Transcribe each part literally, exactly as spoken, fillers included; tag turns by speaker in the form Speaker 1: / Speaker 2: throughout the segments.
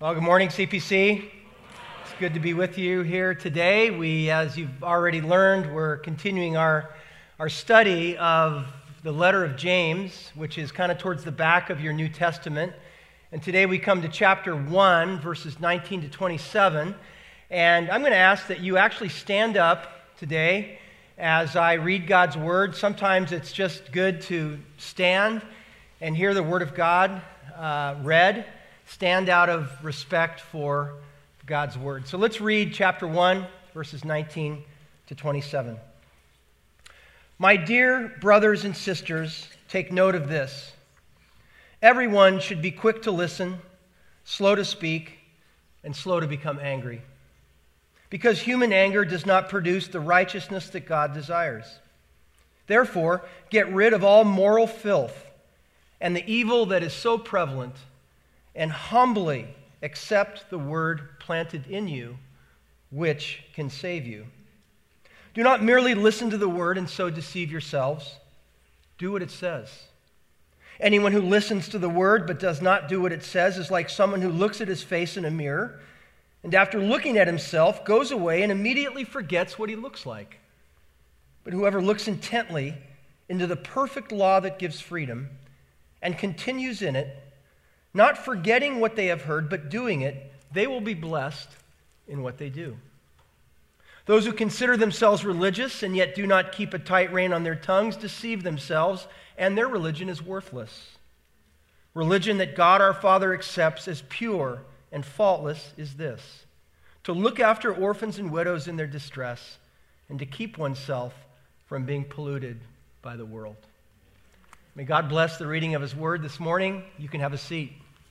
Speaker 1: Well, good morning, C P C. It's good to be with you here today. We, as you've already learned, we're continuing our, our study of the letter of James, which is kind of towards the back of your New Testament. And today we come to chapter one, verses nineteen to twenty-seven. And I'm going to ask that you actually stand up today as I read God's word. Sometimes it's just good to stand and hear the word of God uh, read. Stand out of respect for God's word. So let's read chapter one, verses nineteen to twenty-seven. My dear brothers and sisters, take note of this. Everyone should be quick to listen, slow to speak, and slow to become angry. Because human anger does not produce the righteousness that God desires. Therefore, get rid of all moral filth and the evil that is so prevalent, and humbly accept the word planted in you, which can save you. Do not merely listen to the word and so deceive yourselves. Do what it says. Anyone who listens to the word but does not do what it says is like someone who looks at his face in a mirror and after looking at himself goes away and immediately forgets what he looks like. But whoever looks intently into the perfect law that gives freedom and continues in it, not forgetting what they have heard, but doing it, they will be blessed in what they do. Those who consider themselves religious and yet do not keep a tight rein on their tongues deceive themselves, and their religion is worthless. Religion that God our Father accepts as pure and faultless is this: to look after orphans and widows in their distress, and to keep oneself from being polluted by the world. May God bless the reading of His word this morning. You can have a seat.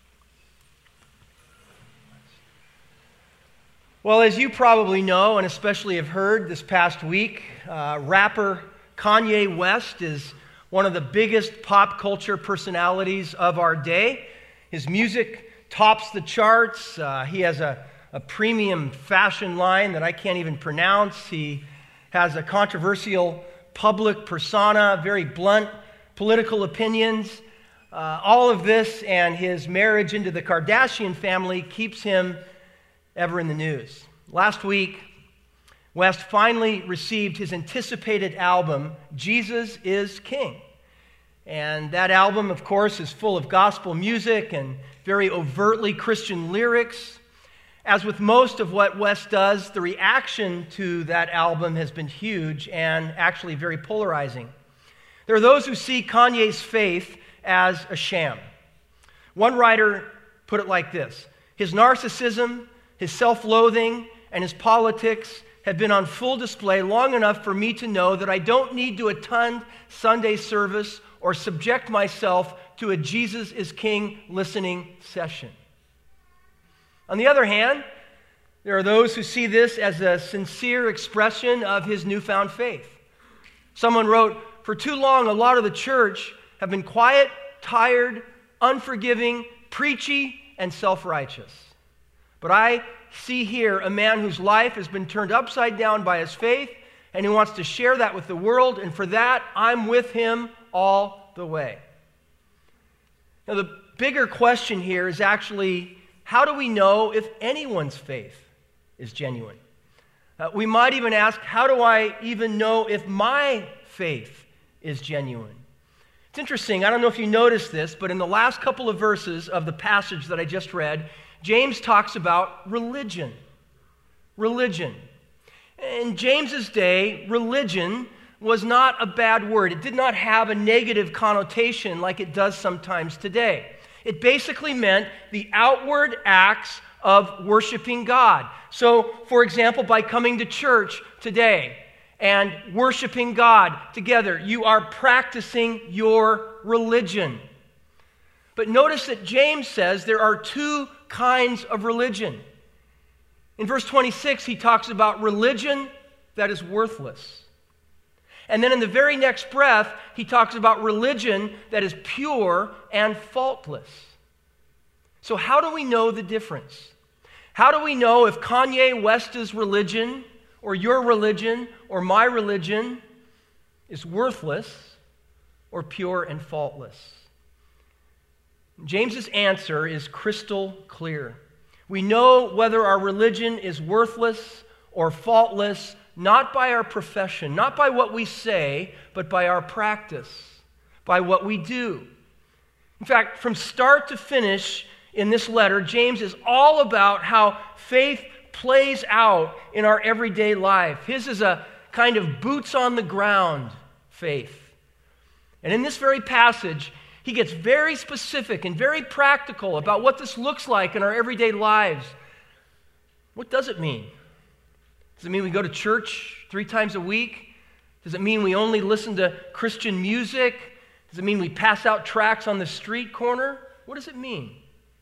Speaker 1: Well, as you probably know, and especially have heard this past week, uh, rapper Kanye West is one of the biggest pop culture personalities of our day. His music tops the charts. Uh, he has a, a premium fashion line that I can't even pronounce. He has a controversial public persona, very blunt political opinions. Uh, all of this and his marriage into the Kardashian family keeps him ever in the news. Last week, West finally received his anticipated album, Jesus is King. And that album, of course, is full of gospel music and very overtly Christian lyrics. As with most of what West does, the reaction to that album has been huge and actually very polarizing. There are those who see Kanye's faith as a sham. One writer put it like this: his narcissism, his self-loathing, and his politics have been on full display long enough for me to know that I don't need to attend Sunday service or subject myself to a Jesus is King listening session. On the other hand, there are those who see this as a sincere expression of his newfound faith. Someone wrote, "For too long, a lot of the church have been quiet, tired, unforgiving, preachy, and self-righteous. But I see here a man whose life has been turned upside down by his faith, and who wants to share that with the world, and for that, I'm with him all the way." Now, the bigger question here is actually, how do we know if anyone's faith is genuine? Uh, we might even ask, how do I even know if my faith is genuine? It's interesting, I don't know if you noticed this, but in the last couple of verses of the passage that I just read, James talks about religion. Religion. In James's day, religion was not a bad word. It did not have a negative connotation like it does sometimes today. It basically meant the outward acts of worshiping God. So, for example, by coming to church today and worshiping God together, you are practicing your religion. But notice that James says there are two kinds of religion. In verse twenty-six, he talks about religion that is worthless. And then in the very next breath, he talks about religion that is pure and faultless. So how do we know the difference? How do we know if Kanye West's religion or your religion or my religion is worthless or pure and faultless? James's answer is crystal clear. We know whether our religion is worthless or faultless, not by our profession, not by what we say, but by our practice, by what we do. In fact, from start to finish in this letter, James is all about how faith plays out in our everyday life. His is a kind of boots on the ground faith. And in this very passage, he gets very specific and very practical about what this looks like in our everyday lives. What does it mean? Does it mean we go to church three times a week? Does it mean we only listen to Christian music? Does it mean we pass out tracts on the street corner? What does it mean?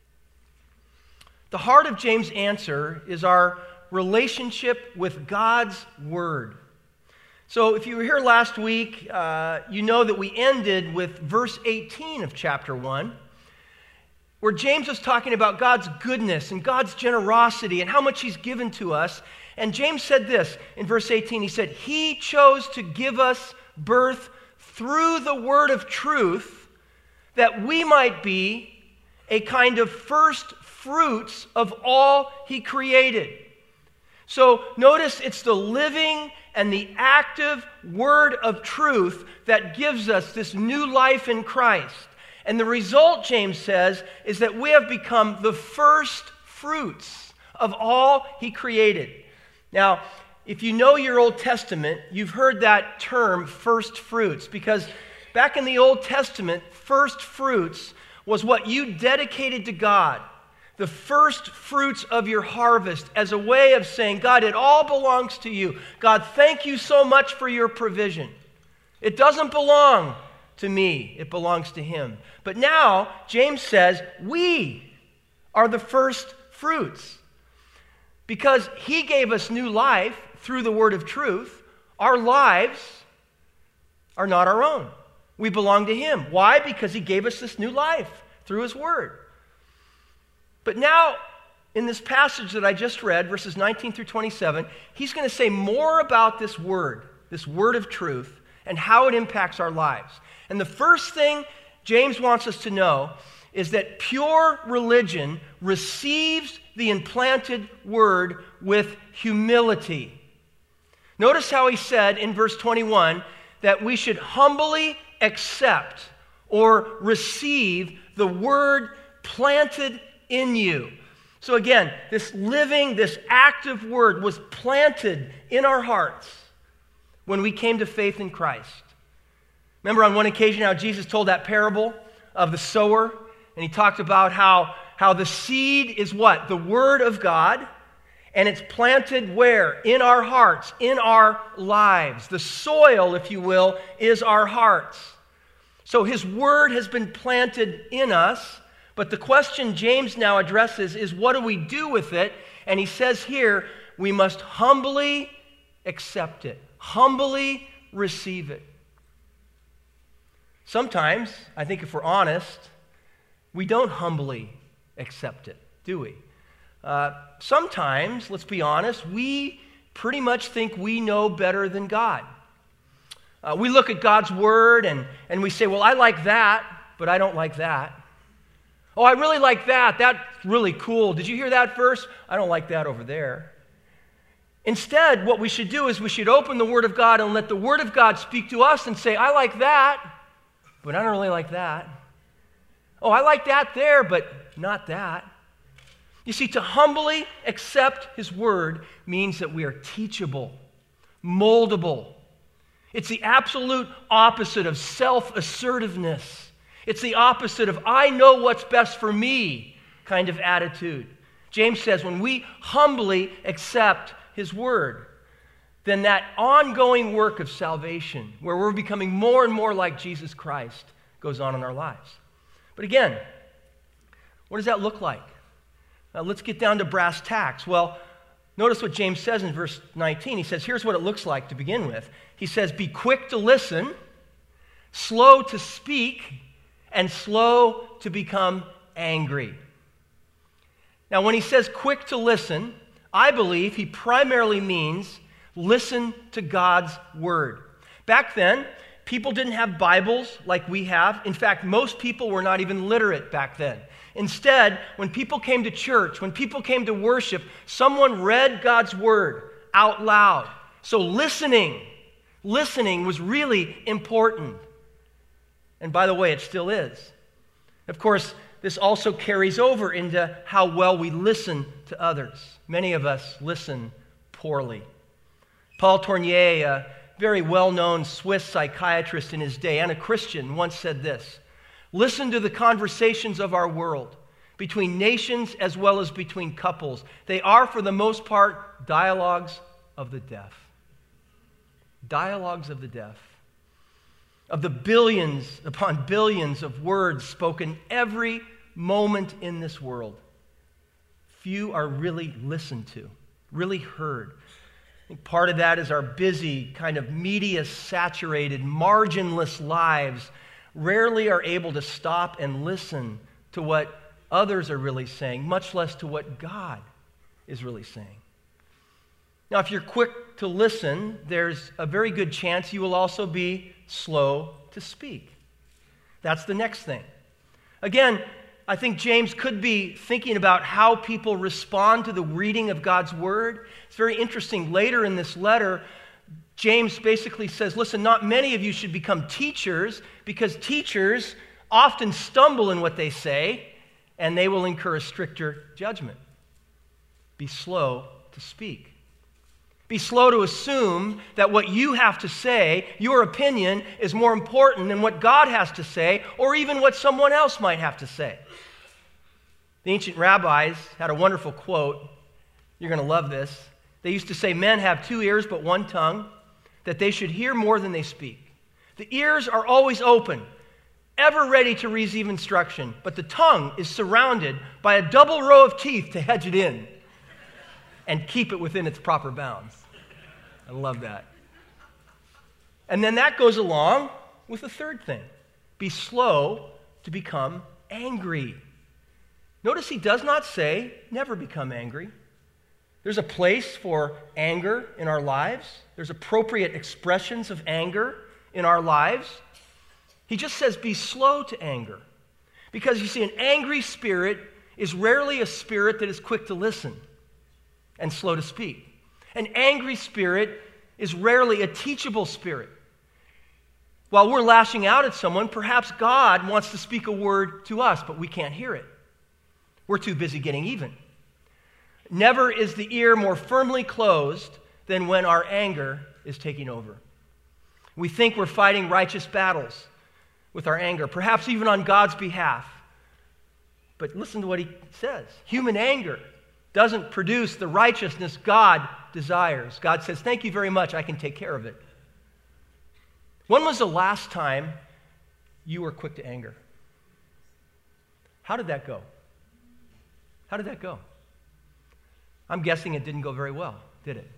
Speaker 1: The heart of James' answer is our relationship with God's Word. So if you were here last week, uh, you know that we ended with verse eighteen of chapter one, where James was talking about God's goodness and God's generosity and how much He's given to us. And James said this in verse eighteen. He said, He chose to give us birth through the word of truth, that we might be a kind of first fruits of all He created. So notice it's the living and the active word of truth that gives us this new life in Christ. And the result, James says, is that we have become the first fruits of all He created. Now, if you know your Old Testament, you've heard that term, first fruits, because back in the Old Testament, first fruits was what you dedicated to God, the first fruits of your harvest, as a way of saying, God, it all belongs to you. God, thank you so much for your provision. It doesn't belong to me. It belongs to Him. But now, James says, we are the first fruits. Because He gave us new life through the word of truth, our lives are not our own. We belong to Him. Why? Because He gave us this new life through His word. But now, in this passage that I just read, verses nineteen through twenty-seven, he's going to say more about this word, this word of truth, and how it impacts our lives. And the first thing James wants us to know is that pure religion receives the implanted word with humility. Notice how he said in verse twenty-one that we should humbly accept or receive the word planted in you. So again, this living, this active word was planted in our hearts when we came to faith in Christ. Remember on one occasion how Jesus told that parable of the sower, and he talked about how, how the seed is what? The word of God, and it's planted where? In our hearts, in our lives. The soil, if you will, is our hearts. So His word has been planted in us. But the question James now addresses is, what do we do with it? And he says here, we must humbly accept it, humbly receive it. Sometimes, I think if we're honest, we don't humbly accept it, do we? Uh, sometimes, let's be honest, we pretty much think we know better than God. Uh, we look at God's word and, and we say, well, I like that, but I don't like that. Oh, I really like that. That's really cool. Did you hear that verse? I don't like that over there. Instead, what we should do is we should open the Word of God and let the Word of God speak to us and say, I like that, but I don't really like that. Oh, I like that there, but not that. You see, to humbly accept His Word means that we are teachable, moldable. It's the absolute opposite of self-assertiveness. It's the opposite of, I know what's best for me kind of attitude. James says when we humbly accept His word, then that ongoing work of salvation, where we're becoming more and more like Jesus Christ, goes on in our lives. But again, what does that look like? Now let's get down to brass tacks. Well, notice what James says in verse nineteen. He says, here's what it looks like to begin with. He says, be quick to listen, slow to speak, and slow to become angry. Now, when he says quick to listen, I believe he primarily means listen to God's word. Back then, people didn't have Bibles like we have. In fact, most people were not even literate back then. Instead, when people came to church, when people came to worship, someone read God's word out loud. So listening, listening was really important. And by the way, it still is. Of course, this also carries over into how well we listen to others. Many of us listen poorly. Paul Tournier, a very well-known Swiss psychiatrist in his day and a Christian, once said this: "Listen to the conversations of our world, between nations as well as between couples. They are, for the most part, dialogues of the deaf." Dialogues of the deaf. Of the billions upon billions of words spoken every moment in this world, few are really listened to, really heard. I think part of that is our busy, kind of media-saturated, marginless lives rarely are able to stop and listen to what others are really saying, much less to what God is really saying. Now, if you're quick to listen, there's a very good chance you will also be slow to speak. That's the next thing. Again, I think James could be thinking about how people respond to the reading of God's word. It's very interesting. Later in this letter, James basically says, listen, not many of you should become teachers, because teachers often stumble in what they say, and they will incur a stricter judgment. Be slow to speak. Be slow to assume that what you have to say, your opinion, is more important than what God has to say, or even what someone else might have to say. The ancient rabbis had a wonderful quote. You're going to love this. They used to say, men have two ears but one tongue, that they should hear more than they speak. The ears are always open, ever ready to receive instruction, but the tongue is surrounded by a double row of teeth to hedge it in and keep it within its proper bounds. I love that. And then that goes along with the third thing. Be slow to become angry. Notice he does not say, never become angry. There's a place for anger in our lives. There's appropriate expressions of anger in our lives. He just says, be slow to anger. Because you see, an angry spirit is rarely a spirit that is quick to listen and slow to speak. An angry spirit is rarely a teachable spirit. While we're lashing out at someone, perhaps God wants to speak a word to us, but we can't hear it. We're too busy getting even. Never is the ear more firmly closed than when our anger is taking over. We think we're fighting righteous battles with our anger, perhaps even on God's behalf. But listen to what he says. Human anger doesn't produce the righteousness God desires. God says, thank you very much, I can take care of it. When was the last time you were quick to anger? How did that go? How did that go? I'm guessing it didn't go very well, did it?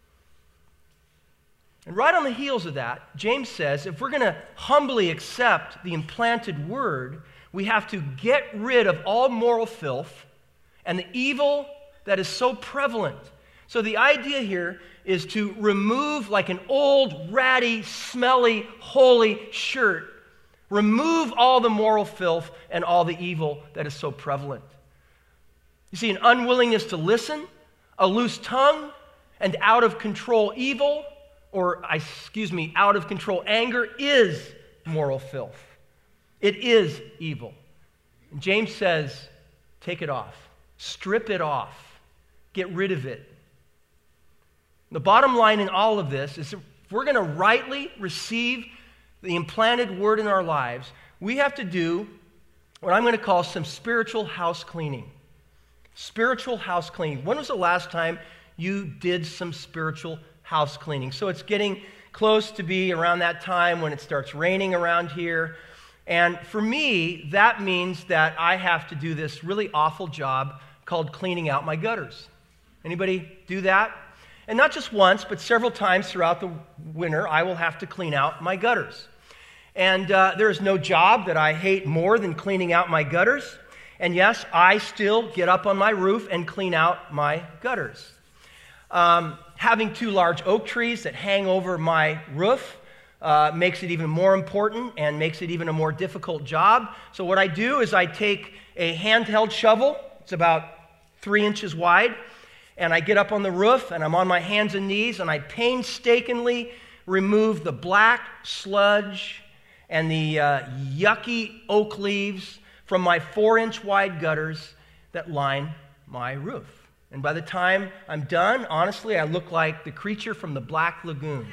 Speaker 1: And right on the heels of that, James says, if we're going to humbly accept the implanted word, we have to get rid of all moral filth and the evil that is so prevalent. So the idea here is to remove, like an old, ratty, smelly, holy shirt, remove all the moral filth and all the evil that is so prevalent. You see, an unwillingness to listen, a loose tongue, and out of control evil, or excuse me, out of control anger is moral filth. It is evil. And James says, take it off. Strip it off. Get rid of it. The bottom line in all of this is if we're going to rightly receive the implanted word in our lives, we have to do what I'm going to call some spiritual house cleaning. Spiritual house cleaning. When was the last time you did some spiritual house cleaning? So it's getting close to be around that time when it starts raining around here. And for me, that means that I have to do this really awful job called cleaning out my gutters. Anybody do that? And not just once, but several times throughout the winter, I will have to clean out my gutters. And uh, there is no job that I hate more than cleaning out my gutters. And yes, I still get up on my roof and clean out my gutters. Um, having two large oak trees that hang over my roof uh, makes it even more important and makes it even a more difficult job. So what I do is I take a handheld shovel. It's about three inches wide. And I get up on the roof, and I'm on my hands and knees, and I painstakingly remove the black sludge and the uh, yucky oak leaves from my four-inch wide gutters that line my roof. And by the time I'm done, honestly, I look like the creature from the Black Lagoon.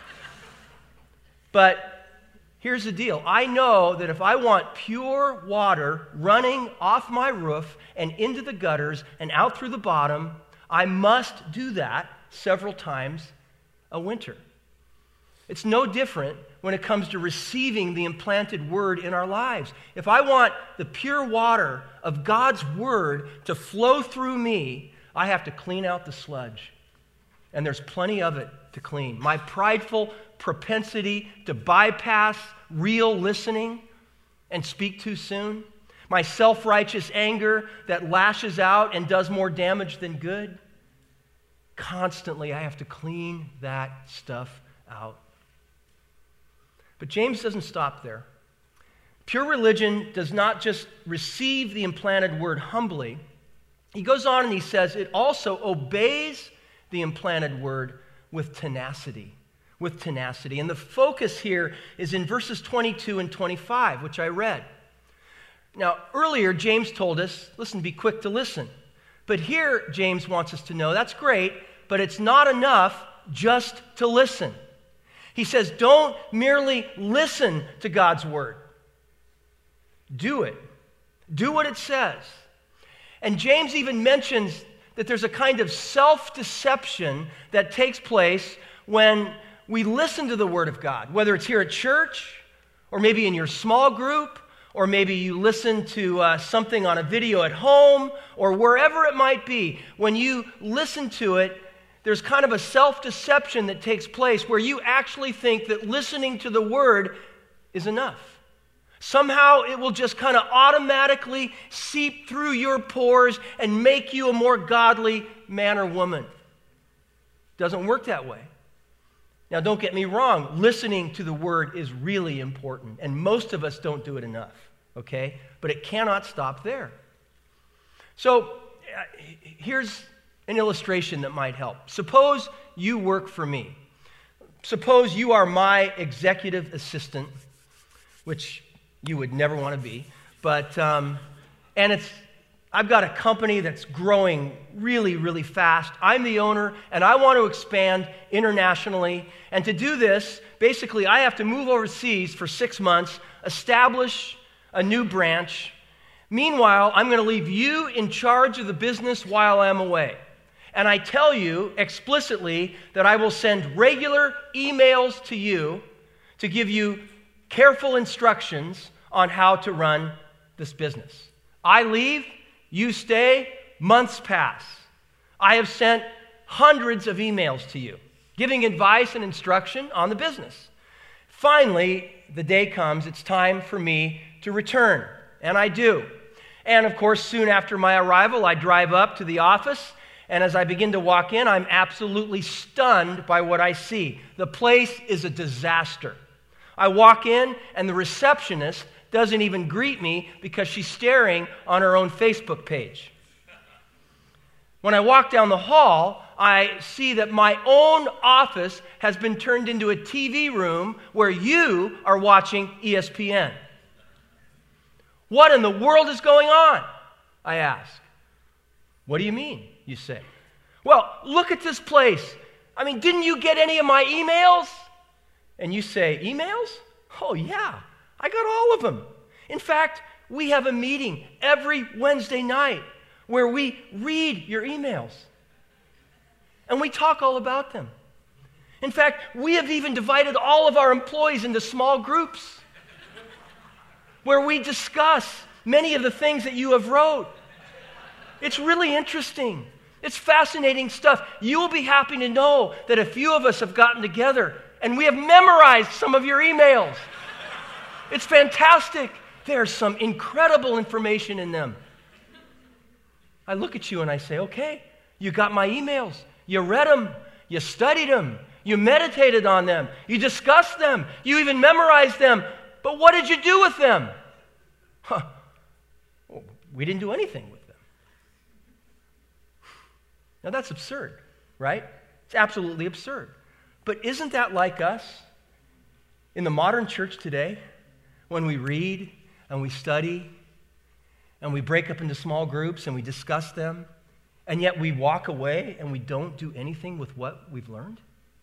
Speaker 1: But here's the deal. I know that if I want pure water running off my roof and into the gutters and out through the bottom, I must do that several times a winter. It's no different when it comes to receiving the implanted word in our lives. If I want the pure water of God's word to flow through me, I have to clean out the sludge. And there's plenty of it to clean. My prideful propensity to bypass real listening and speak too soon. My self-righteous anger that lashes out and does more damage than good. Constantly, I have to clean that stuff out. But James doesn't stop there. Pure religion does not just receive the implanted word humbly. He goes on and he says it also obeys the implanted word with tenacity. With tenacity. And the focus here is in verses twenty-two and twenty-five, which I read. Now, earlier, James told us, listen, be quick to listen. But here, James wants us to know, that's great, but it's not enough just to listen. He says, don't merely listen to God's word. Do it. Do what it says. And James even mentions that there's a kind of self-deception that takes place when we listen to the word of God, whether it's here at church, or maybe in your small group, or maybe you listen to uh, something on a video at home, or wherever it might be. When you listen to it, there's kind of a self-deception that takes place where you actually think that listening to the word is enough. Somehow it will just kind of automatically seep through your pores and make you a more godly man or woman. Doesn't work that way. Now, don't get me wrong. Listening to the word is really important, and most of us don't do it enough, okay? But it cannot stop there. So, uh, here's an illustration that might help. Suppose you work for me. Suppose you are my executive assistant, which you would never want to be, but, um, and it's, I've got a company that's growing really, really fast. I'm the owner, and I want to expand internationally. And to do this, basically, I have to move overseas for six months, establish a new branch. Meanwhile, I'm going to leave you in charge of the business while I'm away. And I tell you explicitly that I will send regular emails to you to give you careful instructions on how to run this business. I leave, you stay, months pass. I have sent hundreds of emails to you, giving advice and instruction on the business. Finally, the day comes, it's time for me to return, and I do. And of course, soon after my arrival, I drive up to the office, and as I begin to walk in, I'm absolutely stunned by what I see. The place is a disaster. I walk in, and the receptionist doesn't even greet me because she's staring on her own Facebook page. When I walk down the hall, I see that my own office has been turned into a T V room where you are watching E S P N. What in the world is going on? I ask. What do you mean, you say? Well, look at this place. I mean, didn't you get any of my emails? And you say, emails? Oh, yeah, I got all of them. In fact, we have a meeting every Wednesday night where we read your emails. And we talk all about them. In fact, we have even divided all of our employees into small groups where we discuss many of the things that you have wrote. It's really interesting. It's fascinating stuff. You will be happy to know that a few of us have gotten together and we have memorized some of your emails. It's fantastic. There's some incredible information in them. I look at you and I say, okay, you got my emails. You read them. You studied them. You meditated on them. You discussed them. You even memorized them. But what did you do with them? Huh. Well, we didn't do anything with them. Now that's absurd, right? It's absolutely absurd. But isn't that like us in the modern church today when we read and we study and we break up into small groups and we discuss them, and yet we walk away and we don't do anything with what we've learned?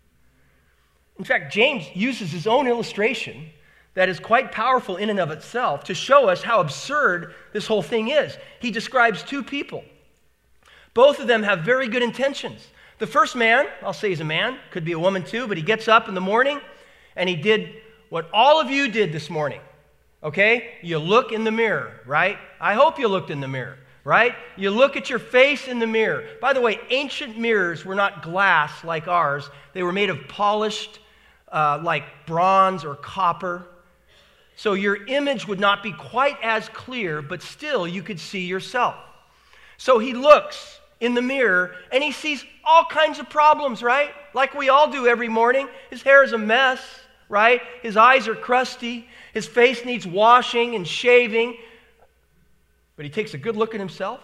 Speaker 1: In fact, James uses his own illustration that is quite powerful in and of itself to show us how absurd this whole thing is. He describes two people. Both of them have very good intentions. The first man, I'll say he's a man, could be a woman too, but he gets up in the morning and he did what all of you did this morning, okay? You look in the mirror, right? I hope you looked in the mirror, right? You look at your face in the mirror. By the way, ancient mirrors were not glass like ours. They were made of polished, uh, like bronze or copper. So your image would not be quite as clear, but still you could see yourself. So he looks in the mirror and he sees all kinds of problems, right? Like we all do every morning. His hair is a mess, right? His eyes are crusty. His face needs washing and shaving. But he takes a good look at himself,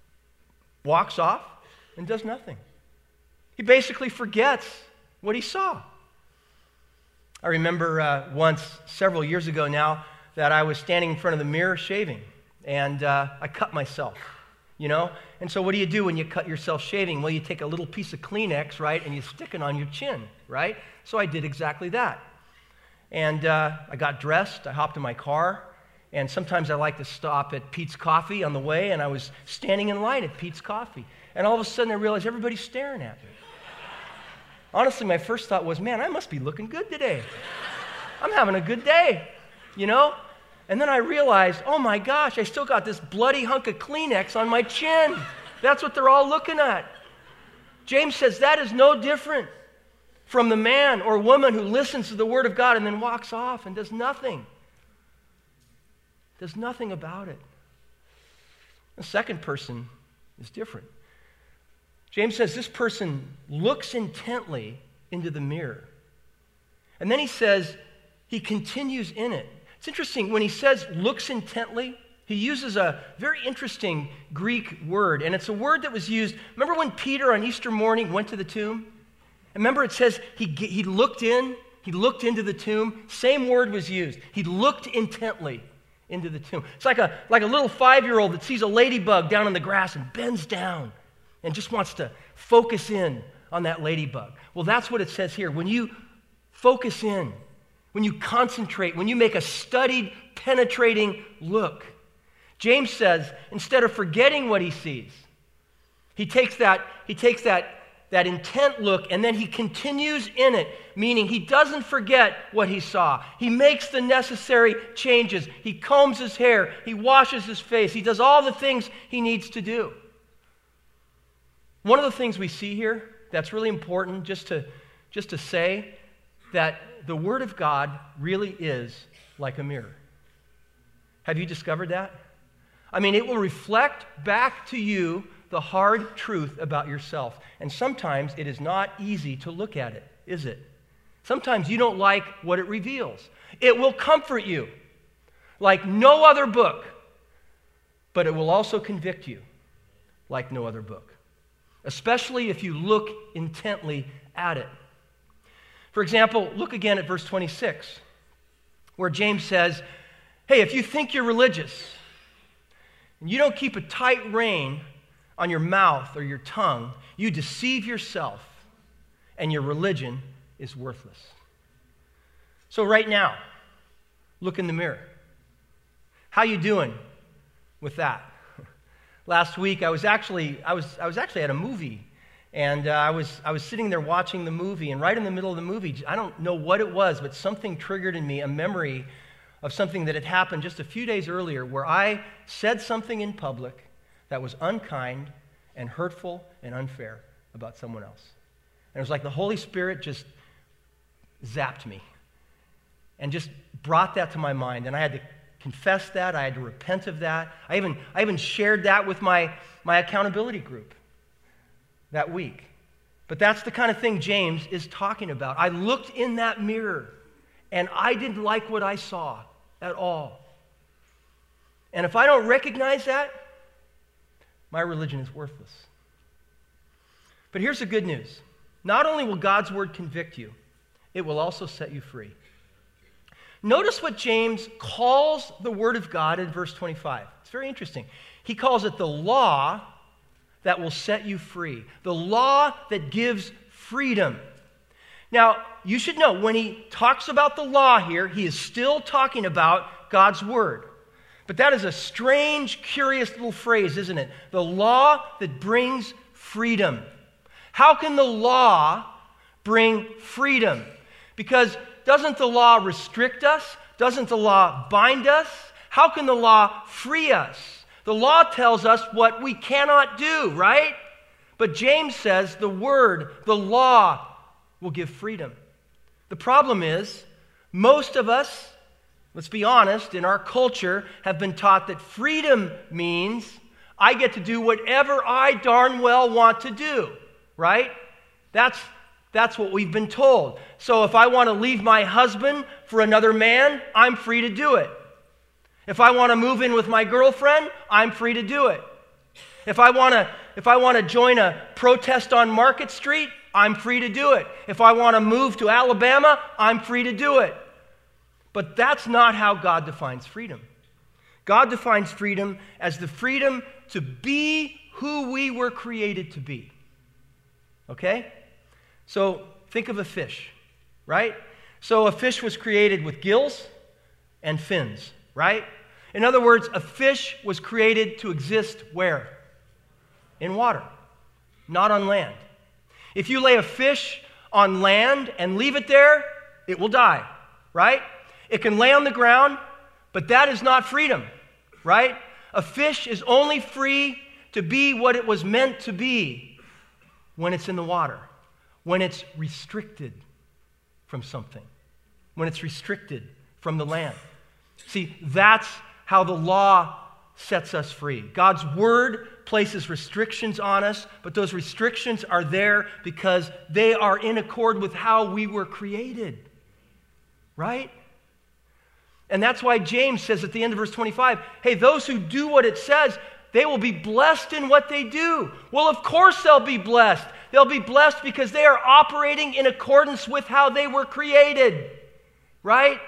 Speaker 1: walks off, and does nothing. He basically forgets what he saw. I remember uh, once, several years ago now, that I was standing in front of the mirror shaving, and uh, I cut myself, you know? And so what do you do when you cut yourself shaving? Well, you take a little piece of Kleenex, right, and you stick it on your chin, right? So I did exactly that. And uh, I got dressed, I hopped in my car, and sometimes I like to stop at Pete's Coffee on the way, and I was standing in line at Pete's Coffee. And all of a sudden I realized everybody's staring at me. Honestly, my first thought was, man, I must be looking good today. I'm having a good day, you know? And then I realized, oh my gosh, I still got this bloody hunk of Kleenex on my chin. That's what they're all looking at. James says that is no different from the man or woman who listens to the Word of God and then walks off and does nothing. Does nothing about it. The second person is different. James says this person looks intently into the mirror. And then he says he continues in it. It's interesting, when he says looks intently, he uses a very interesting Greek word, and it's a word that was used. Remember when Peter on Easter morning went to the tomb? And remember it says he, he looked in, he looked into the tomb. Same word was used. He looked intently into the tomb. It's like a, like a little five-year-old that sees a ladybug down in the grass and bends down and just wants to focus in on that ladybug. Well, that's what it says here. When you focus in, when you concentrate, when you make a studied, penetrating look, James says, instead of forgetting what he sees, he takes that, he takes that, that intent look and then he continues in it, meaning he doesn't forget what he saw. He makes the necessary changes. He combs his hair. He washes his face. He does all the things he needs to do. One of the things we see here that's really important just to, just to say that the Word of God really is like a mirror. Have you discovered that? I mean, it will reflect back to you the hard truth about yourself. And sometimes it is not easy to look at it, is it? Sometimes you don't like what it reveals. It will comfort you like no other book, but it will also convict you like no other book, especially if you look intently at it. For example, look again at verse twenty-six, where James says, hey, if you think you're religious and you don't keep a tight rein on your mouth or your tongue, you deceive yourself and your religion is worthless. So right now, look in the mirror. How you doing with that? Last week I was actually I was I was actually at a movie, and uh, I was I was sitting there watching the movie, and right in the middle of the movie, I don't know what it was, but something triggered in me a memory of something that had happened just a few days earlier, where I said something in public that was unkind and hurtful and unfair about someone else. And it was like the Holy Spirit just zapped me and just brought that to my mind, and I had to confess that. I had to repent of that. I even, I even shared that with my, my accountability group that week. But that's the kind of thing James is talking about. I looked in that mirror, and I didn't like what I saw at all. And if I don't recognize that, my religion is worthless. But here's the good news. Not only will God's word convict you, it will also set you free. Notice what James calls the word of God in verse twenty-five. It's very interesting. He calls it the law that will set you free. The law that gives freedom. Now, you should know, when he talks about the law here, he is still talking about God's word. But that is a strange, curious little phrase, isn't it? The law that brings freedom. How can the law bring freedom? Because doesn't the law restrict us? Doesn't the law bind us? How can the law free us? The law tells us what we cannot do, right? But James says the word, the law, will give freedom. The problem is, most of us, let's be honest, in our culture have been taught that freedom means I get to do whatever I darn well want to do, right? That's, that's what we've been told. So if I want to leave my husband for another man, I'm free to do it. If I want to move in with my girlfriend, I'm free to do it. If I want to, if I want to join a protest on Market Street, I'm free to do it. If I want to move to Alabama, I'm free to do it. But that's not how God defines freedom. God defines freedom as the freedom to be who we were created to be. Okay? So think of a fish, right? So a fish was created with gills and fins, right? In other words, a fish was created to exist where? In water, not on land. If you lay a fish on land and leave it there, it will die, right? It can lay on the ground, but that is not freedom, right? A fish is only free to be what it was meant to be when it's in the water, when it's restricted from something, when it's restricted from the land. See, that's how the law sets us free. God's word places restrictions on us, but those restrictions are there because they are in accord with how we were created, right? And that's why James says at the end of verse twenty-five, hey, those who do what it says, they will be blessed in what they do. Well, of course they'll be blessed. They'll be blessed because they are operating in accordance with how they were created, right?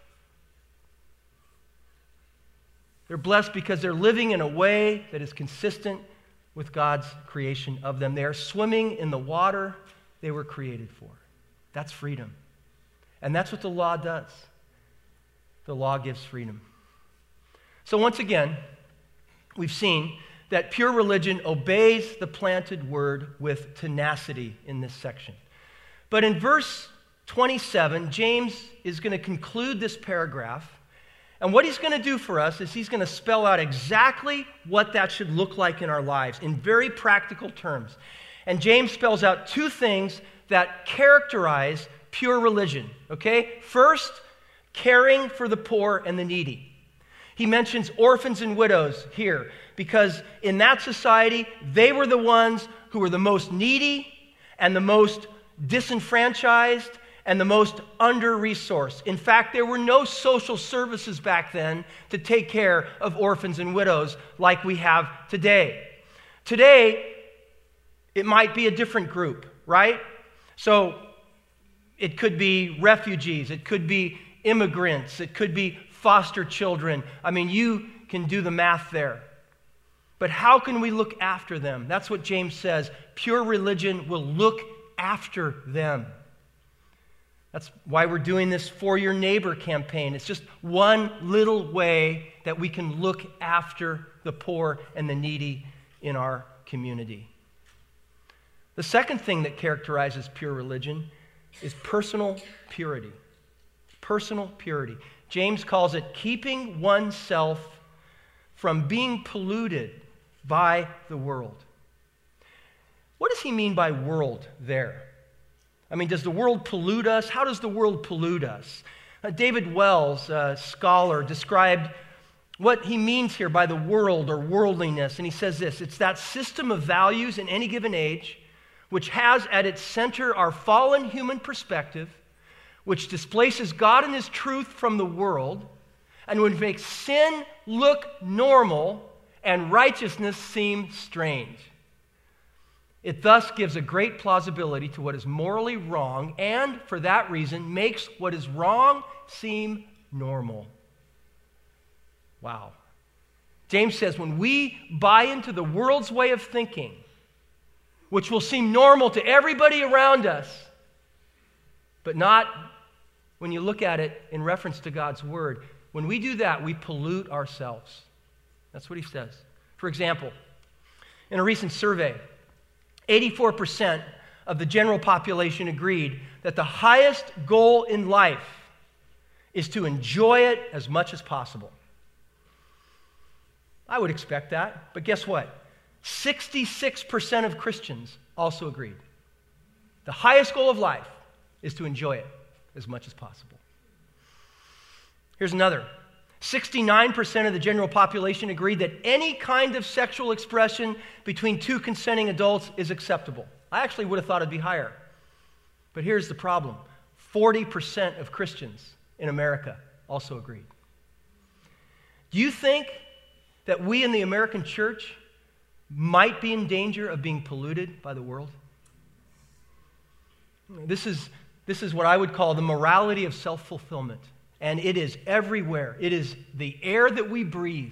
Speaker 1: They're blessed because they're living in a way that is consistent with God's creation of them. They are swimming in the water they were created for. That's freedom. And that's what the law does. The law gives freedom. So once again, we've seen that pure religion obeys the planted word with tenacity in this section. But in verse twenty-seven, James is going to conclude this paragraph. And what he's going to do for us is he's going to spell out exactly what that should look like in our lives in very practical terms. And James spells out two things that characterize pure religion, okay? First, caring for the poor and the needy. He mentions orphans and widows here because in that society, they were the ones who were the most needy and the most disenfranchised and the most under-resourced. In fact, there were no social services back then to take care of orphans and widows like we have today. Today, it might be a different group, right? So it could be refugees, it could be immigrants, it could be foster children. I mean, you can do the math there. But how can we look after them? That's what James says. Pure religion will look after them. That's why we're doing this For Your Neighbor campaign. It's just one little way that we can look after the poor and the needy in our community. The second thing that characterizes pure religion is personal purity. Personal purity. James calls it keeping oneself from being polluted by the world. What does he mean by world there? I mean, does the world pollute us? How does the world pollute us? Uh, David Wells, a scholar, described what he means here by the world or worldliness, and he says this: it's that system of values in any given age which has at its center our fallen human perspective, which displaces God and His truth from the world, and which makes sin look normal and righteousness seem strange. It thus gives a great plausibility to what is morally wrong, and for that reason makes what is wrong seem normal. Wow. James says when we buy into the world's way of thinking, which will seem normal to everybody around us, but not when you look at it in reference to God's Word, when we do that, we pollute ourselves. That's what he says. For example, in a recent survey, eighty-four percent of the general population agreed that the highest goal in life is to enjoy it as much as possible. I would expect that, but guess what? sixty-six percent of Christians also agreed. The highest goal of life is to enjoy it as much as possible. Here's another. sixty-nine percent of the general population agreed that any kind of sexual expression between two consenting adults is acceptable. I actually would have thought it'd be higher. But here's the problem. forty percent of Christians in America also agreed. Do you think that we in the American church might be in danger of being polluted by the world? This is, this is what I would call the morality of self-fulfillment. And it is everywhere. It is the air that we breathe.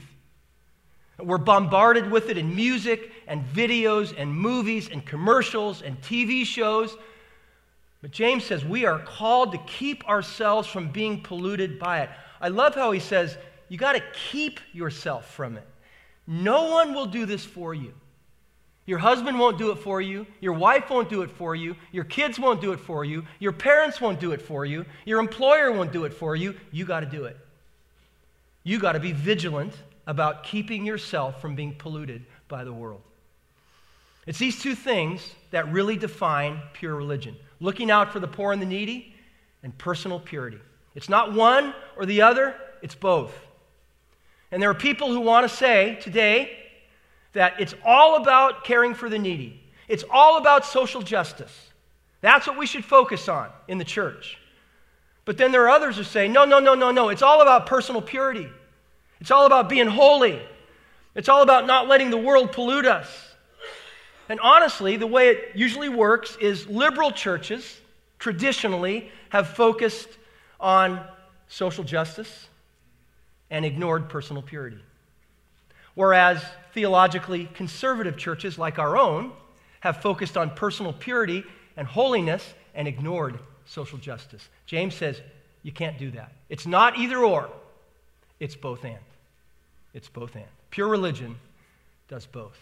Speaker 1: We're bombarded with it in music and videos and movies and commercials and T V shows. But James says we are called to keep ourselves from being polluted by it. I love how he says you got to keep yourself from it. No one will do this for you. Your husband won't do it for you. Your wife won't do it for you. Your kids won't do it for you. Your parents won't do it for you. Your employer won't do it for you. You got to do it. You got to be vigilant about keeping yourself from being polluted by the world. It's these two things that really define pure religion. Looking out for the poor and the needy and personal purity. It's not one or the other, it's both. And there are people who want to say today that it's all about caring for the needy. It's all about social justice. That's what we should focus on in the church. But then there are others who say, no, no, no, no, no. It's all about personal purity. It's all about being holy. It's all about not letting the world pollute us. And honestly, the way it usually works is liberal churches traditionally have focused on social justice and ignored personal purity. Whereas theologically conservative churches like our own have focused on personal purity and holiness and ignored social justice. James says you can't do that. It's not either or. It's both and. It's both and. Pure religion does both.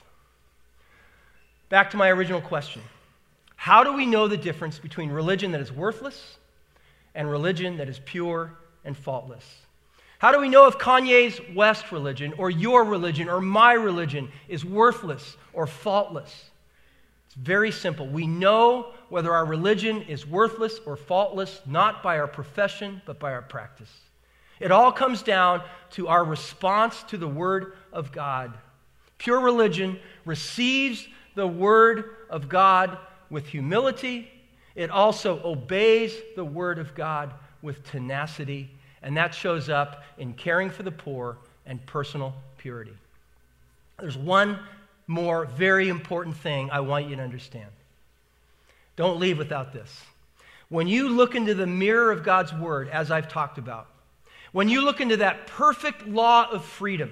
Speaker 1: Back to my original question. How do we know the difference between religion that is worthless and religion that is pure and faultless? How do we know if Kanye's West religion or your religion or my religion is worthless or faultless? It's very simple. We know whether our religion is worthless or faultless not by our profession but by our practice. It all comes down to our response to the Word of God. Pure religion receives the Word of God with humility. It also obeys the Word of God with tenacity. And that shows up in caring for the poor and personal purity. There's one more very important thing I want you to understand. Don't leave without this. When you look into the mirror of God's Word, as I've talked about, when you look into that perfect law of freedom,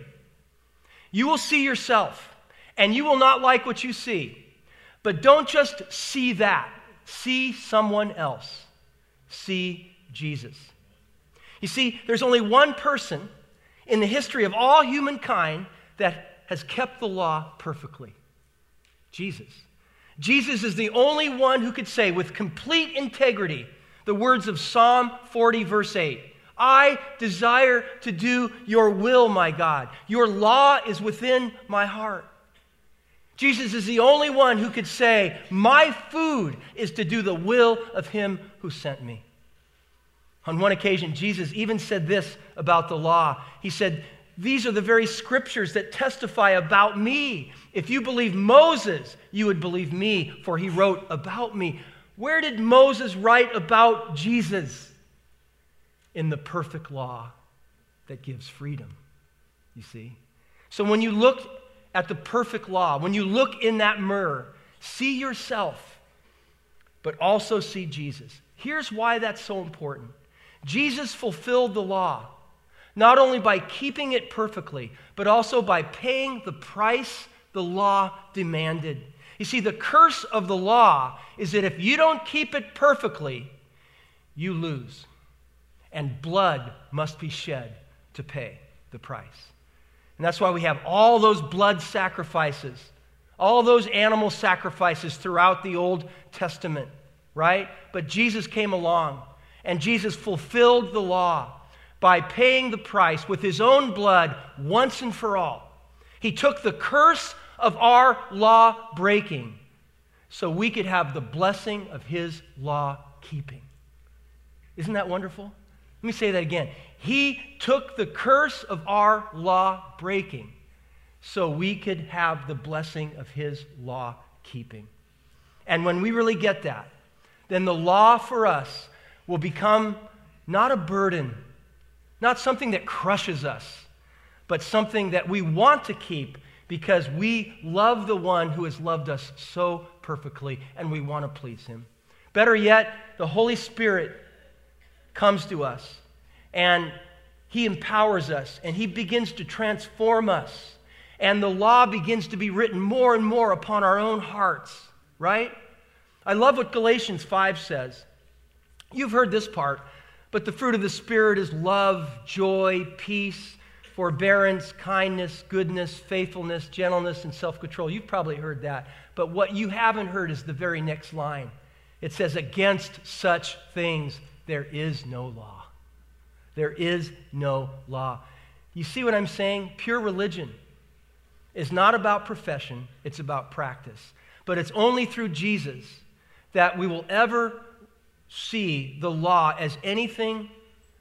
Speaker 1: you will see yourself, and you will not like what you see. But don't just see that. See someone else. See Jesus. You see, there's only one person in the history of all humankind that has kept the law perfectly. Jesus. Jesus is the only one who could say with complete integrity the words of Psalm forty, verse eight. I desire to do your will, my God. Your law is within my heart. Jesus is the only one who could say, my food is to do the will of him who sent me. On one occasion, Jesus even said this about the law. He said, these are the very scriptures that testify about me. If you believe Moses, you would believe me, for he wrote about me. Where did Moses write about Jesus? In the perfect law that gives freedom, you see. So when you look at the perfect law, when you look in that mirror, see yourself, but also see Jesus. Here's why that's so important. Jesus fulfilled the law, not only by keeping it perfectly, but also by paying the price the law demanded. You see, the curse of the law is that if you don't keep it perfectly, you lose. And blood must be shed to pay the price. And that's why we have all those blood sacrifices, all those animal sacrifices throughout the Old Testament, right? But Jesus came along, and Jesus fulfilled the law by paying the price with his own blood once and for all. He took the curse of our law breaking so we could have the blessing of his law keeping. Isn't that wonderful? Let me say that again. He took the curse of our law breaking so we could have the blessing of his law keeping. And when we really get that, then the law for us will become not a burden, not something that crushes us, but something that we want to keep because we love the one who has loved us so perfectly and we want to please him. Better yet, the Holy Spirit comes to us and he empowers us and he begins to transform us, and the law begins to be written more and more upon our own hearts, right? I love what Galatians five says. You've heard this part, but the fruit of the Spirit is love, joy, peace, forbearance, kindness, goodness, faithfulness, gentleness, and self-control. You've probably heard that. But what you haven't heard is the very next line. It says, against such things there is no law. There is no law. You see what I'm saying? Pure religion is not about profession, it's about practice. But it's only through Jesus that we will ever see the law as anything,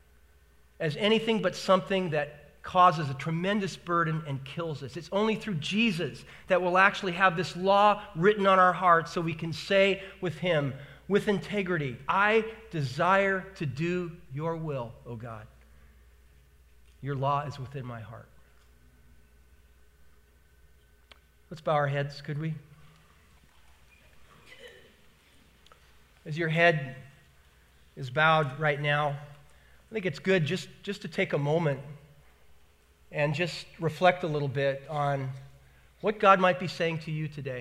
Speaker 1: as anything but something that causes a tremendous burden and kills us. It's only through Jesus that we'll actually have this law written on our hearts so we can say with him, with integrity, I desire to do your will, O God. Your law is within my heart. Let's bow our heads, could we? As your head is bowed right now, I think it's good just, just to take a moment and just reflect a little bit on what God might be saying to you today,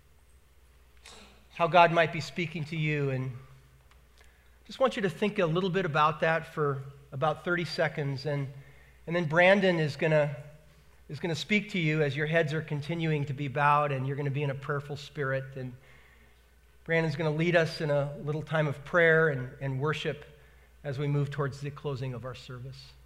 Speaker 1: how God might be speaking to you, and just want you to think a little bit about that for about thirty seconds, and, and then Brandon is going to is going to speak to you as your heads are continuing to be bowed and you're going to be in a prayerful spirit, and Brandon's going to lead us in a little time of prayer and, and worship as we move towards the closing of our service.